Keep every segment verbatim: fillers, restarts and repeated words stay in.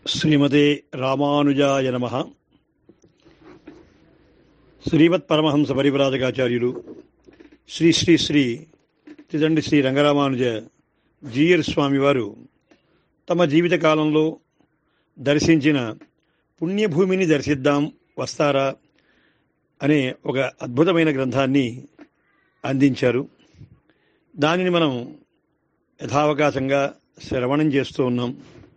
శ్రీమతే రామానుజాయ నమః. శ్రీమత్ పరమహంస పరివ్రాజకాచార్యులు శ్రీ శ్రీ శ్రీ తిదండి శ్రీ రంగరామానుజ జీయర్ స్వామి వారు తమ జీవిత కాలంలో దర్శించిన పుణ్యభూమిని దర్శిద్దాం వస్తారా అనే ఒక అద్భుతమైన గ్రంథాన్ని అందించారు. దానిని మనం యథావకాశంగా శ్రవణం చేస్తూ ఉన్నాం.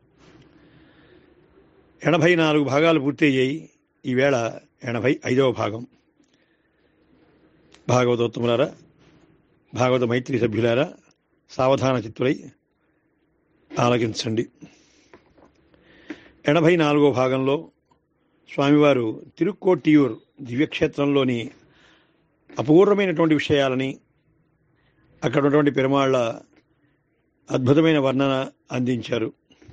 ఎనభై నాలుగు భాగాలు పూర్తయ్యాయి. ఈవేళ ఎనభై ఐదవ భాగం. భాగవతోత్తములారా, భాగవత మైత్రి సభ్యులారా, సావధాన చిత్తులై ఆలకించండి. ఎనభై నాలుగో భాగంలో స్వామివారు తిరుక్కోట్టియూర్ దివ్యక్షేత్రంలోని అపూర్వమైనటువంటి విషయాలని, అక్కడ ఉన్నటువంటి పెరుమాళ్ల అద్భుతమైన వర్ణన అందించారు.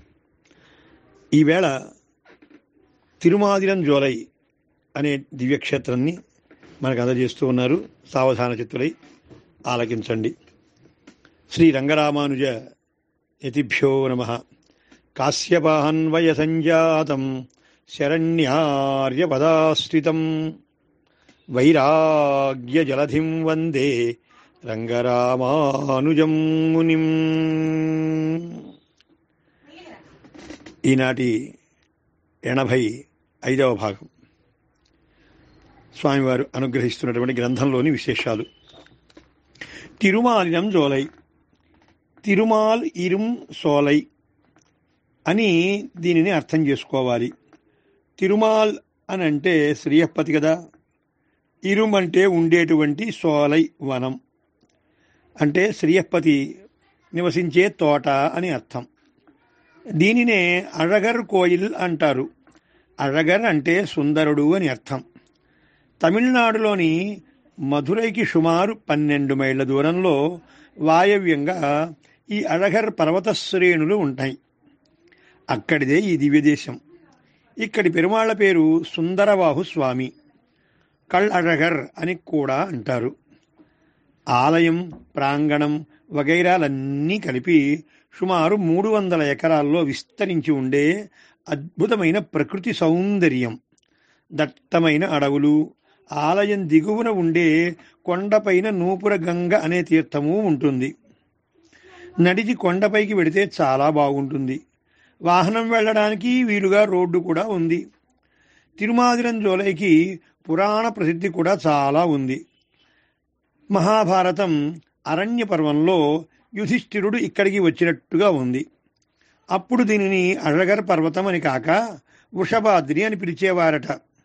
ఈవేళ తిరుమాదిరం జోలై అనే దివ్యక్షేత్రాన్ని మనకు అందజేస్తూ ఉన్నారు. సావధాన చిత్తులై ఆలకించండి. శ్రీ రంగరామానుజ యతిభ్యో నమః. కాశ్యపాన్వయ సంజాతం శరణ్యార్యపదాశ్రితం వైరాగ్య జలధిం వందే రంగరామానుజం మునిం. ఈనాటి ఎనభై ఐదవ భాగం స్వామివారు అనుగ్రహిస్తున్నటువంటి గ్రంథంలోని విశేషాలు. తిరుమాలినం జోలై, తిరుమాల్ ఇరుం సోలై అని దీనిని అర్థం చేసుకోవాలి. తిరుమాల్ అని అంటే శ్రీయపతి కదా. ఇరుం అంటే ఉండేటువంటి, సోలై వనం అంటే శ్రీయపతి నివసించే తోట అని అర్థం. దీనినే అழகర్ కోయిల్ అంటారు. అழగర్ అంటే సుందరుడు అని అర్థం. తమిళనాడులోని మధురైకి సుమారు పన్నెండు మైళ్ళ దూరంలో వాయవ్యంగా ఈ అழగర్ పర్వత శ్రేణులు ఉంటాయి. అక్కడిదే ఈ దివ్యదేశం. ఇక్కడి పెరుమాళ్ల పేరు సుందరబాహు స్వామి, కళ్ అழగర్ అని కూడా అంటారు. ఆలయం, ప్రాంగణం వగైరాలన్నీ కలిపి సుమారు మూడు వందల ఎకరాల్లో విస్తరించి ఉండే అద్భుతమైన ప్రకృతి సౌందర్యం. దట్టమైన అడవులు, ఆలయం దిగువన ఉండే కొండపైన నూపుర గంగ అనే తీర్థము ఉంటుంది. నడిచి కొండపైకి వెడితే చాలా బాగుంటుంది. వాహనం వెళ్ళడానికి వీలుగా రోడ్డు కూడా ఉంది. తిరుమాదిరం జోలైకి పురాణ ప్రసిద్ధి కూడా చాలా ఉంది. మహాభారతం అరణ్య పర్వంలో యుధిష్ఠిరుడు ఇక్కడికి వచ్చినట్టుగా ఉంది. అప్పుడు దీనిని అழగర్ పర్వతం అని కాక వృషభాద్రి అని పిలిచేవారట.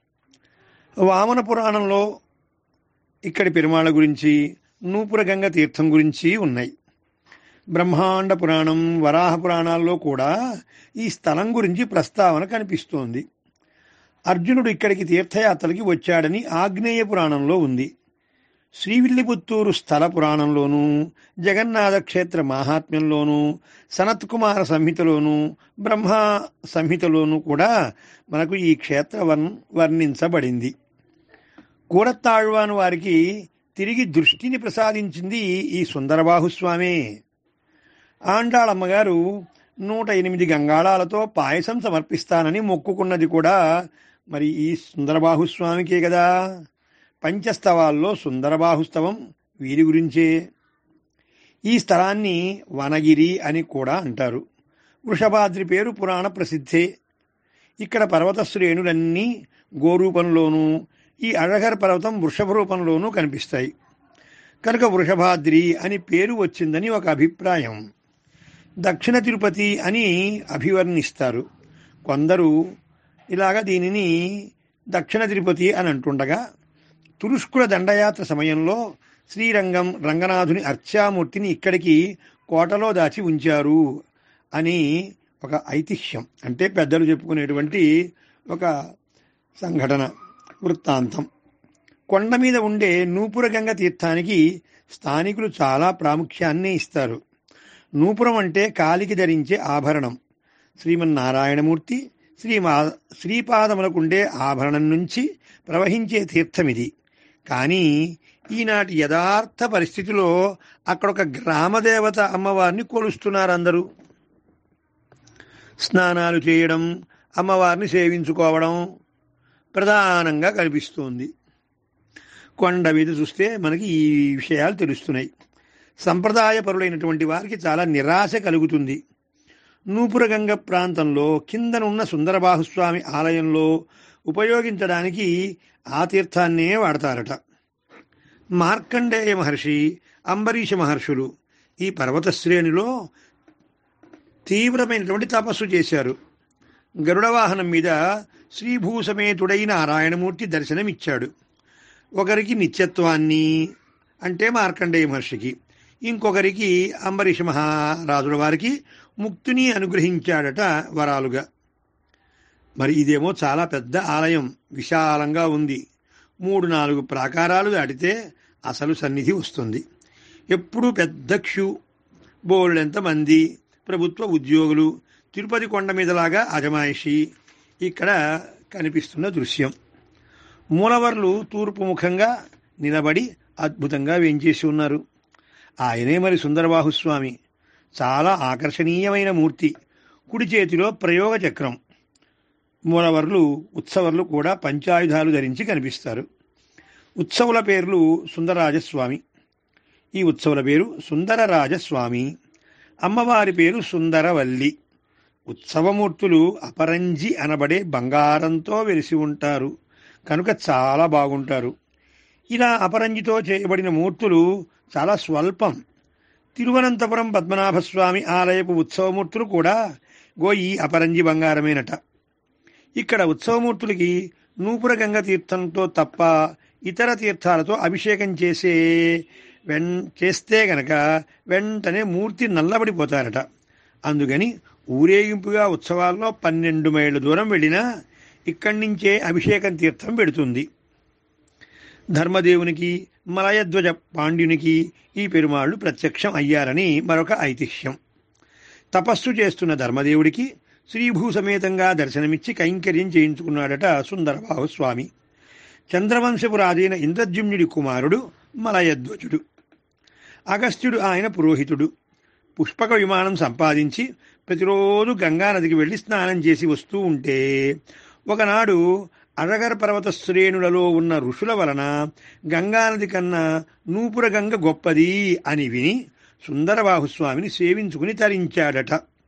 వామన పురాణంలో ఇక్కడి పెరుమాళ గురించి, నూపురగంగ తీర్థం గురించి ఉన్నాయి. బ్రహ్మాండ పురాణం, వరాహ పురాణాల్లో కూడా ఈ స్థలం గురించి ప్రస్తావన కనిపిస్తోంది. అర్జునుడు ఇక్కడికి తీర్థయాత్రలకి వచ్చాడని ఆగ్నేయ పురాణంలో ఉంది. శ్రీవిల్లిపుత్తూరు స్థల పురాణంలోనూ, జగన్నాథ క్షేత్ర మాహాత్మ్యంలోనూ, సనత్కుమార సంహితలోనూ, బ్రహ్మ సంహితలోనూ కూడా మనకు ఈ క్షేత్ర వర్ వర్ణించబడింది. కూరత్తాళ్వాను వారికి తిరిగి దృష్టిని ప్రసాదించింది ఈ సుందరబాహుస్వామే. ఆండాళమ్మగారు నూట ఎనిమిది గంగాళాలతో పాయసం సమర్పిస్తానని మొక్కుకున్నది కూడా మరి ఈ సుందరబాహుస్వామికే కదా. పంచస్తవాల్లో సుందరబాహుస్తవం వీరి గురించే. ఈ స్థలాన్ని వనగిరి అని కూడా అంటారు. వృషభాద్రి పేరు పురాణ ప్రసిద్ధే. ఇక్కడ పర్వత శ్రేణులన్నీ గోరూపంలోనూ, ఈ అழగర్ పర్వతం వృషభ రూపంలోనూ కనిపిస్తాయి. కనుక వృషభాద్రి అని పేరు వచ్చిందని ఒక అభిప్రాయం. దక్షిణ తిరుపతి అని అభివర్ణిస్తారు కొందరు. ఇలాగా దీనిని దక్షిణ తిరుపతి అని అంటుండగా, తురుష్కుల దండయాత్ర సమయంలో శ్రీరంగం రంగనాథుని అర్చామూర్తిని ఇక్కడికి కోటలో దాచి ఉంచారు అని ఒక ఐతిహ్యం, అంటే పెద్దలు చెప్పుకునేటువంటి ఒక సంఘటన, వృత్తాంతం. కొండ మీద ఉండే నూపురగంగ తీర్థానికి స్థానికులు చాలా ప్రాముఖ్యాన్ని ఇస్తారు. నూపురం అంటే కాలికి ధరించే ఆభరణం. శ్రీమన్నారాయణమూర్తి శ్రీమా శ్రీపాదములకుండే ఆభరణం నుంచి ప్రవహించే తీర్థమిది. కానీ ఈనాటి యథార్థ పరిస్థితిలో అక్కడ ఒక గ్రామదేవత అమ్మవారిని కొలుస్తున్నారు అందరూ. స్నానాలు చేయడం, అమ్మవారిని సేవించుకోవడం ప్రధానంగా కనిపిస్తోంది. కొండ మీద చూస్తే మనకి ఈ విషయాలు తెలుస్తున్నాయి. సంప్రదాయపరులైనటువంటి వారికి చాలా నిరాశ కలుగుతుంది. నూపురగంగ ప్రాంతంలో కిందనున్న సుందరబాహుస్వామి ఆలయంలో ఉపయోగించడానికి ఆ తీర్థాన్నే వాడతారట. మార్కండేయ మహర్షి, అంబరీష మహర్షులు ఈ పర్వత శ్రేణిలో తీవ్రమైనటువంటి తపస్సు చేశారు. గరుడ వాహనం మీద శ్రీభూసమేతుడైన నారాయణమూర్తి దర్శనమిచ్చాడు. ఒకరికి నిత్యత్వాన్ని అంటే మార్కండేయ మహర్షికి, ఇంకొకరికి అంబరీష మహారాజుల వారికి ముక్తిని అనుగ్రహించాడట వరాలుగా. మరి ఇదేమో చాలా పెద్ద ఆలయం, విశాలంగా ఉంది. మూడు నాలుగు ప్రాకారాలు దాటితే అసలు సన్నిధి వస్తుంది. ఎప్పుడూ పెద్ద క్యూ, బోళ్ళెంత మంది, ప్రభుత్వ ఉద్యోగులు, తిరుపతి కొండ మీదలాగా అజమాయిషి ఇక్కడ కనిపిస్తున్న దృశ్యం. మూలవర్లు తూర్పు ముఖంగా నిలబడి అద్భుతంగా వేంచేసి ఉన్నారు. ఆయనే మరి సుందరబాహుస్వామి. చాలా ఆకర్షణీయమైన మూర్తి. కుడి చేతిలో ప్రయోగ చక్రం. మూలవర్లు, ఉత్సవర్లు కూడా పంచాయుధాలు ధరించి కనిపిస్తారు. ఉత్సవుల పేర్లు సుందరరాజస్వామి. ఈ ఉత్సవుల పేరు సుందరరాజస్వామి. అమ్మవారి పేరు సుందరవల్లి. ఉత్సవమూర్తులు అపరంజి అనబడే బంగారంతో వెలిసి ఉంటారు కనుక చాలా బాగుంటారు. ఇలా అపరంజితో చేయబడిన మూర్తులు చాలా స్వల్పం. తిరువనంతపురం పద్మనాభస్వామి ఆలయపు ఉత్సవమూర్తులు కూడా గోయి అపరంజి బంగారమేనట. ఇక్కడ ఉత్సవమూర్తులకి నూపురగంగ తీర్థంతో తప్ప ఇతర తీర్థాలతో అభిషేకం చేసే వెన్ చేస్తే గనక వెంటనే మూర్తి నల్లబడిపోతారట. అందుకని ఊరేగింపుగా ఉత్సవాల్లో పన్నెండు మైళ్ళ దూరం వెళ్ళినా ఇక్కడి నుంచే అభిషేకం తీర్థం పెడుతుంది. ధర్మదేవునికి, మలయధ్వజ పాండ్యునికి ఈ పెరుమాళ్ళు ప్రత్యక్షం అయ్యారని మరొక ఐతిహ్యం. తపస్సు చేస్తున్న ధర్మదేవుడికి శ్రీభూసమేతంగా దర్శనమిచ్చి కైంకర్యం చేయించుకున్నాడట సుందరబాహుస్వామి. చంద్రవంశపు రాజైన ఇంద్రజుమ్నుడి కుమారుడు మలయధ్వజుడు. అగస్త్యుడు ఆయన పురోహితుడు. పుష్పక విమానం సంపాదించి ప్రతిరోజు గంగానదికి వెళ్ళి స్నానం చేసి వస్తూ ఉంటే ఒకనాడు అழగర్ పర్వత శ్రేణులలో ఉన్న ఋషుల వలన గంగానది కన్నా నూపురగంగ గొప్పది అని విని సుందరబాహుస్వామిని సేవించుకుని తరించాడట.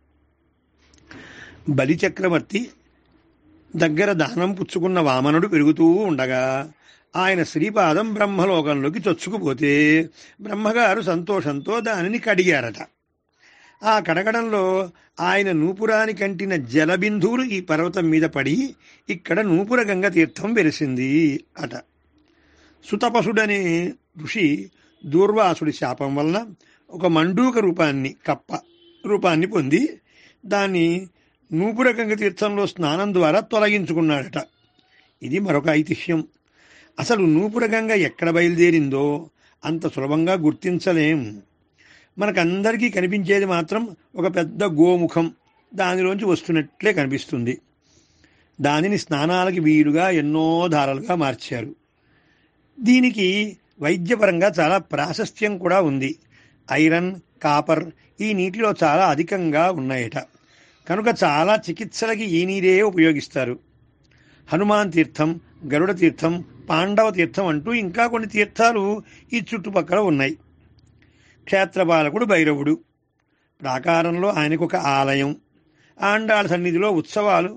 బలిచక్రవర్తి దగ్గర దానం పుచ్చుకున్న వామనుడు పెరుగుతూ ఉండగా ఆయన శ్రీపాదం బ్రహ్మలోకంలోకి చొచ్చుకుపోతే బ్రహ్మగారు సంతోషంతో దానిని కడిగారట. ఆ కడగడంలో ఆయన నూపురాని కంటిన జలబిందువులు ఈ పర్వతం మీద పడి ఇక్కడ నూపురగంగ తీర్థం వెలిసింది అట. సుతపసుడనే ఋషి దూర్వాసుడి శాపం వలన ఒక మండూక రూపాన్ని, కప్ప రూపాన్ని పొంది దాన్ని నూపురగంగ తీర్థంలో స్నానం ద్వారా తొలగించుకున్నాడట. ఇది మరొక ఐతిహ్యం. అసలు నూపురగంగ ఎక్కడ బయలుదేరిందో అంత సులభంగా గుర్తించలేం. మనకందరికీ కనిపించేది మాత్రం ఒక పెద్ద గోముఖం, దానిలోంచి వస్తున్నట్లే కనిపిస్తుంది. దానిని స్నానాలకి వీలుగా ఎన్నో ధారలుగా మార్చారు. దీనికి వైద్యపరంగా చాలా ప్రాశస్త్యం కూడా ఉంది. ఐరన్, కాపర్ ఈ నీటిలో చాలా అధికంగా ఉన్నాయట. కనుక చాలా చికిత్సలకి ఈ నీరే ఉపయోగిస్తారు. హనుమాన్ తీర్థం, గరుడ తీర్థం, పాండవ తీర్థం అంటూ ఇంకా కొన్ని తీర్థాలు ఈ చుట్టుపక్కల ఉన్నాయి. క్షేత్రపాలకుడు భైరవుడు. ప్రాకారంలో ఆయనకు ఒక ఆలయం. ఆండాళ్ళ సన్నిధిలో ఉత్సవాలు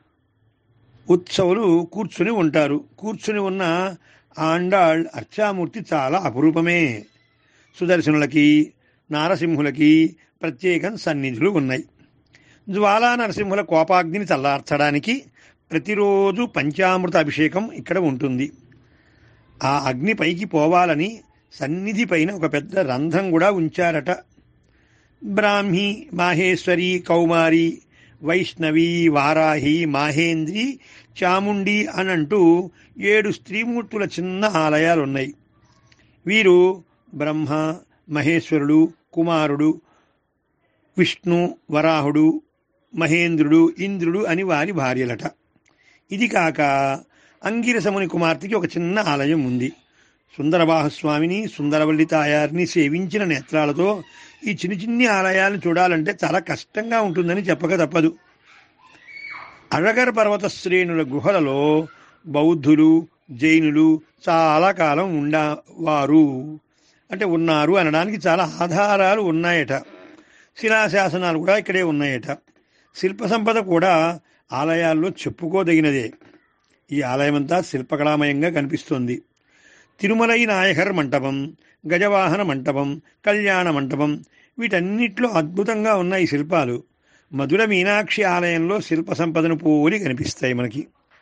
ఉత్సవులు కూర్చుని ఉంటారు. కూర్చుని ఉన్న ఆండాళ్ అర్చామూర్తి చాలా అపురూపమే. సుదర్శనులకి, నారసింహులకి ప్రత్యేకం సన్నిధులు ఉన్నాయి. జ్వాలా నరసింహుల కోపాగ్నిని చల్లార్చడానికి ప్రతిరోజు పంచామృత అభిషేకం ఇక్కడ ఉంటుంది. ఆ అగ్ని పైకి పోవాలని సన్నిధి పైన ఒక పెద్ద రంధ్రం కూడా ఉంచారట. బ్రాహ్మి, మాహేశ్వరి, కౌమారి, వైష్ణవి, వారాహి, మాహేంద్రి, చాముండి అనంటూ ఏడు స్త్రీమూర్తుల చిన్న ఆలయాలున్నాయి. వీరు బ్రహ్మ, మహేశ్వరుడు, కుమారుడు, విష్ణు, వరాహుడు, మహేంద్రుడు, ఇంద్రుడు అని వారి భార్యలట. ఇది కాక అంగిరసముని కుమార్తెకి ఒక చిన్న ఆలయం ఉంది. సుందరబాహుస్వామిని, సుందరవల్లి తాయారిని సేవించిన నేత్రాలతో ఈ చిన్ని చిన్ని ఆలయాలను చూడాలంటే చాలా కష్టంగా ఉంటుందని చెప్పక తప్పదు. అழగర్ పర్వత శ్రేణుల గుహలలో బౌద్ధులు జైనులు చాలా కాలం ఉండవారు అంటే ఉన్నారు అనడానికి చాలా ఆధారాలు ఉన్నాయట. శిలాశాసనాలు కూడా ఇక్కడే ఉన్నాయట. శిల్ప సంపద కూడా ఆలయాల్లో చెప్పుకోదగినదే. ఈ ఆలయమంతా శిల్పకళామయంగా కనిపిస్తోంది. తిరుమలై నాయకర్ మంటపం, గజవాహన మంటపం, కళ్యాణ మంటపం వీటన్నిట్లో అద్భుతంగా ఉన్న ఈ శిల్పాలు మధుర మీనాక్షి ఆలయంలో శిల్ప సంపదను పోలి కనిపిస్తాయి మనకి.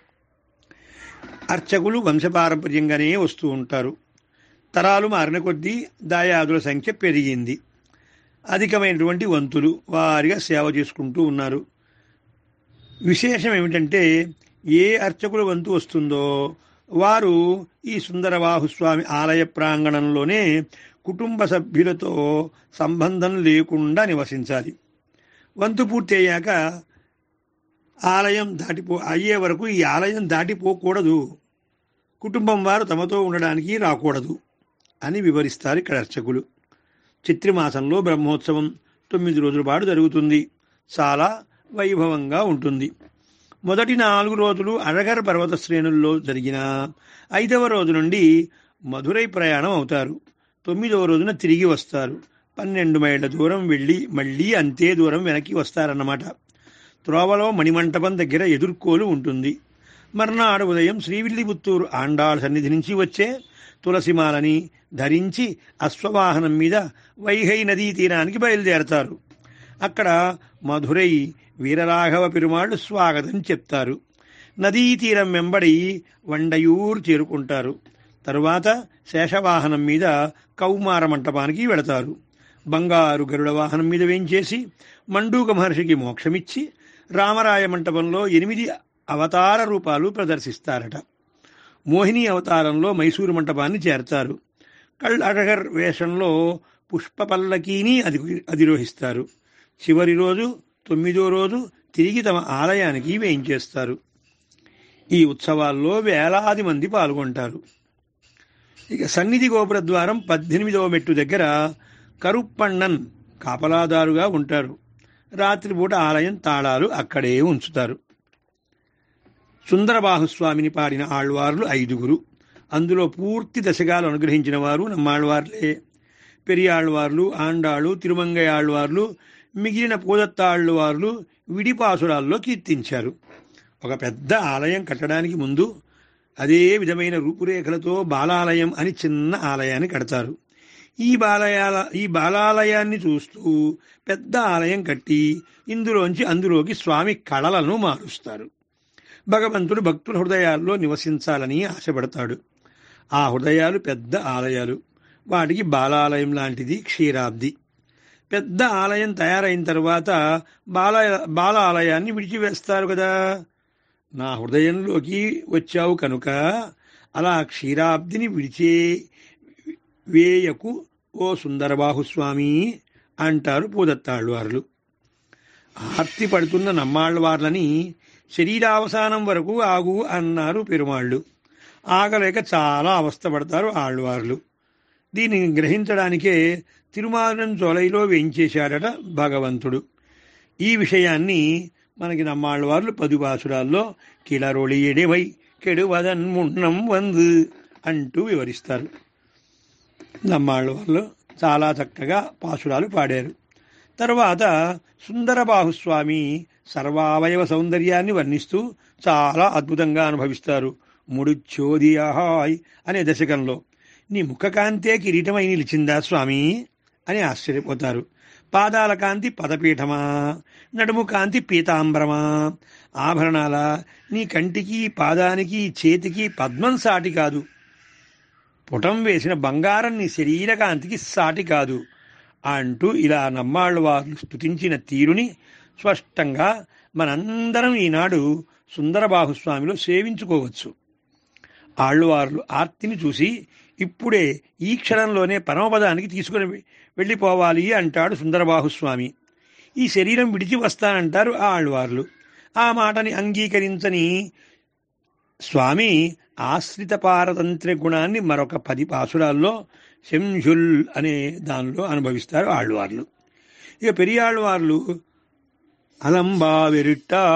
అర్చకులు వంశపారంపర్యంగానే వస్తూ ఉంటారు. తరాలు మారిన కొద్దీ దాయాదుల సంఖ్య పెరిగింది. అధికమైనటువంటి వంతులు వారిగా సేవ చేసుకుంటూ ఉన్నారు. విశేషం ఏమిటంటే ఏ అర్చకుల వంతు వస్తుందో వారు ఈ సుందరబాహుస్వామి ఆలయ ప్రాంగణంలోనే కుటుంబ సభ్యులతో సంబంధం లేకుండా నివసించాలి. వంతు పూర్తి అయ్యాక ఆలయం దాటిపో అయ్యే వరకు ఈ ఆలయం దాటిపోకూడదు, కుటుంబం వారు తమతో ఉండడానికి రాకూడదు అని వివరిస్తారు ఇక్కడ అర్చకులు. చిత్రమాసంలో బ్రహ్మోత్సవం తొమ్మిది రోజుల పాటు జరుగుతుంది. చాలా వైభవంగా ఉంటుంది. మొదటి నాలుగు రోజులు అழగర్ పర్వత శ్రేణుల్లో జరిగిన ఐదవ రోజు నుండి మధురై ప్రయాణం అవుతారు. తొమ్మిదవ రోజున తిరిగి వస్తారు. పన్నెండు మైళ్ళ దూరం వెళ్ళి మళ్ళీ అంతే దూరం వెనక్కి వస్తారన్నమాట. త్రోవలో మణిమంటపం దగ్గర ఎదుర్కోలు ఉంటుంది. మర్నాడు ఉదయం శ్రీవిల్లిపుత్తూరు ఆండాళ్ సన్నిధి నుంచి వచ్చే తులసిమాలని ధరించి అశ్వవాహనం మీద వైహై నదీ తీరానికి బయలుదేరతారు. అక్కడ మధురై వీరరాఘవ పెరుమాళ్ళు స్వాగతం చెప్తారు. నదీ తీరం వెంబడి వండయూరు చేరుకుంటారు. తరువాత శేషవాహనం మీద కౌమార మంటపానికి వెళతారు. బంగారు గరుడ వాహనం మీద వేంచేసి మండూక మహర్షికి మోక్షమిచ్చి రామరాయ మంటపంలో ఎనిమిది అవతార రూపాలు ప్రదర్శిస్తారట. మోహిని అవతారంలో మైసూరు మంటపాన్ని చేర్తారు. కళ్ళగర్ వేషంలో పుష్ప పల్లకీని అధి అధిరోహిస్తారు. చివరి రోజు తొమ్మిదో రోజు తిరిగి తమ ఆలయానికి వేయించేస్తారు. ఈ ఉత్సవాల్లో వేలాది మంది పాల్గొంటారు. ఇక సన్నిధి గోపుర ద్వారం పద్దెనిమిదవ మెట్టు దగ్గర కరుప్పಣ್ಣన్ కాపలాదారుగా ఉంటారు. రాత్రిపూట ఆలయం తాళాలు అక్కడే ఉంచుతారు. సుందరబాహుస్వామిని పాడిన ఆళ్వార్లు ఐదుగురు. అందులో పూర్తి దశగాలు అనుగ్రహించిన వారు నమ్మాళ్వార్లే. పెరియాళ్వార్లు, ఆండాళ్ళు, తిరుమంగై ఆళ్వార్లు, మిగిలిన పూదత్తాళ్వార్లు విడిపాసురాల్లో కీర్తించారు. ఒక పెద్ద ఆలయం కట్టడానికి ముందు అదే విధమైన రూపురేఖలతో బాలాలయం అని చిన్న ఆలయాన్ని కడతారు. ఈ బాలయాల ఈ బాలాలయాన్ని చూస్తూ పెద్ద ఆలయం కట్టి ఇందులోంచి అందులోకి స్వామి కళలను మారుస్తారు. భగవంతుడు భక్తుల హృదయాల్లో నివసించాలని ఆశపడతాడు. ఆ హృదయాలు పెద్ద ఆలయాలు. వాటికి బాలాలయం లాంటిది క్షీరాబ్ది. పెద్ద ఆలయం తయారైన తర్వాత బాల బాలాలయాన్ని విడిచివేస్తారు కదా. నా హృదయంలోకి వచ్చావు కనుక అలా క్షీరాబ్దిని విడిచే వేయకు ఓ సుందరబాహుస్వామి అంటారు పూదత్తాళ్వార్లు. ఆర్తి పడుతున్న నమ్మాళ్వార్లని శరీరావసానం వరకు ఆగు అన్నారు పెరుమాళ్ళు. ఆగలేక చాలా అవస్థపడతారు ఆళ్వార్లు. దీనిని గ్రహించడానికే తిరుమాలం చోలైలో వేయించేశాడట భగవంతుడు. ఈ విషయాన్ని మనకి నమ్మాళ్వార్లు పదుపాసురాల్లో కిళరొళి ఎడెవై కెడువదన్ మున్నం వందు అంటూ వివరిస్తారు. నమ్మాళ్వార్లు చాలా చక్కగా పాసురాలు పాడారు. తరువాత సుందరబాహుస్వామి సర్వావయవ సౌందర్యాన్ని వర్ణిస్తూ చాలా అద్భుతంగా అనుభవిస్తారు. ముడుచోదియాహాయ్ అనే దశకంలో నీ ముఖకాంతే కిరీటమై నిలిచిందా స్వామి అని ఆశ్చర్యపోతారు. పాదాల కాంతి పదపీఠమా, నడుము కాంతి పీతాంబరమా, ఆభరణాల నీ కంటికి పాదానికి చేతికి పద్మం సాటి కాదు, పుటం వేసిన బంగారం నీ శరీర కాంతికి సాటి కాదు అంటూ ఇలా నమ్మాళ్వార్లు స్తుతించిన తీరుని స్పష్టంగా మనందరం ఈనాడు సుందరబాహుస్వామిలో సేవించుకోవచ్చు. ఆళ్వార్లు ఆర్తిని చూసి ఇప్పుడే ఈ క్షణంలోనే పరమపదానికి తీసుకుని వెళ్ళిపోవాలి అంటాడు సుందరబాహుస్వామి. ఈ శరీరం విడిచి వస్తానంటారు ఆ ఆళ్వార్లు. ఆ మాటని అంగీకరించని స్వామి ఆశ్రిత పారతంత్ర గుణాన్ని మరొక పది పాసురాల్లో శంఝుల్ అనే దానిలో అనుభవిస్తారు ఆళ్వార్లు. ఇక పెరియాళ్వార్లు అలంబా వెరిట్ట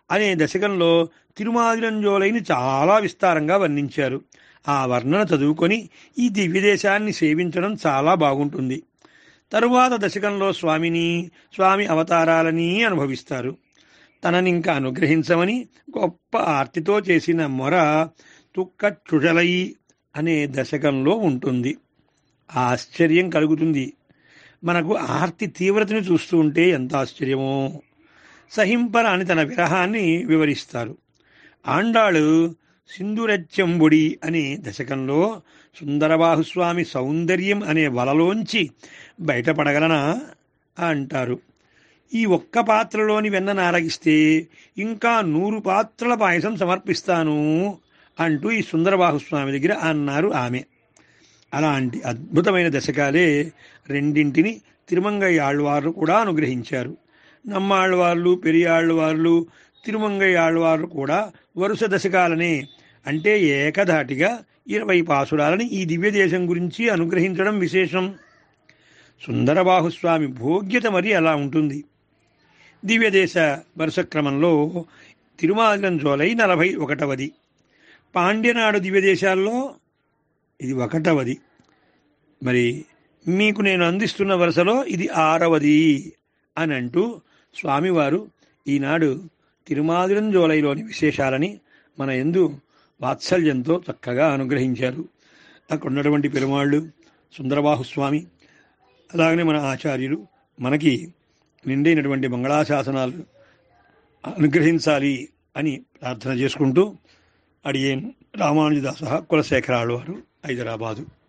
అనే దశకంలో తిరుమాదిరంజోలైని చాలా విస్తారంగా వర్ణించారు. ఆ వర్ణన చదువుకొని ఈ దివ్యదేశాన్ని సేవించడం చాలా బాగుంటుంది. తరువాత దశకంలో స్వామిని, స్వామి అవతారాలని అనుభవిస్తారు. తననింక అనుగ్రహించమని గొప్ప ఆర్తితో చేసిన మొర తుక్కచుడలై అనే దశకంలో ఉంటుంది. ఆశ్చర్యం కలుగుతుంది. మనకు ఆర్తి తీవ్రతను చూస్తూ ఉంటే ఎంత ఆశ్చర్యమో. సహింపరాని తన విరహాన్ని వివరిస్తారు. ఆండాళు సింధురత్యంబుడి అనే దశకంలో సుందరబాహుస్వామి సౌందర్యం అనే వలలోంచి బయటపడగలనా అంటారు. ఈ ఒక్క పాత్రలోని వెన్న నారగిస్తే ఇంకా నూరు పాత్రల పాయసం సమర్పిస్తాను అంటూ ఈ సుందరబాహుస్వామి దగ్గర అన్నారు ఆమె. అలాంటి అద్భుతమైన దశకాలే రెండింటిని తిరుమంగయ్య ఆళ్వారు కూడా అనుగ్రహించారు. నమ్మాళ్వార్లు, పెరియాళ్వార్లు, తిరుమంగయ్య ఆళ్వారు కూడా వరుస దశకాలనే, అంటే ఏకధాటిగా ఇరవై పాసురాలని ఈ దివ్యదేశం గురించి అనుగ్రహించడం విశేషం. సుందరబాహుస్వామి భోగ్యత మరి అలా ఉంటుంది. దివ్యదేశ వరుస క్రమంలో తిరుమాదిరంజోలై నలభై ఒకటవది, పాండ్యనాడు దివ్యదేశాల్లో ఇది ఒకటవది. మరి మీకు నేను అందిస్తున్న వరుసలో ఇది ఆరవది అని అంటూ స్వామివారు ఈనాడు తిరుమాదిరంజోలైలోని విశేషాలని మన యందు వాత్సల్యంతో చక్కగా అనుగ్రహించారు. అక్కడ ఉన్నటువంటి పెరుమాళ్ళు, సుందరబాహుస్వామి, అలాగనే మన ఆచార్యులు మనకి నిండైనటువంటి మంగళాశాసనాలు అనుగ్రహించాలి అని ప్రార్థన చేసుకుంటూ అడియేన్ రామానుజదాస కులశేఖరాళ్ళు వారు, హైదరాబాదు.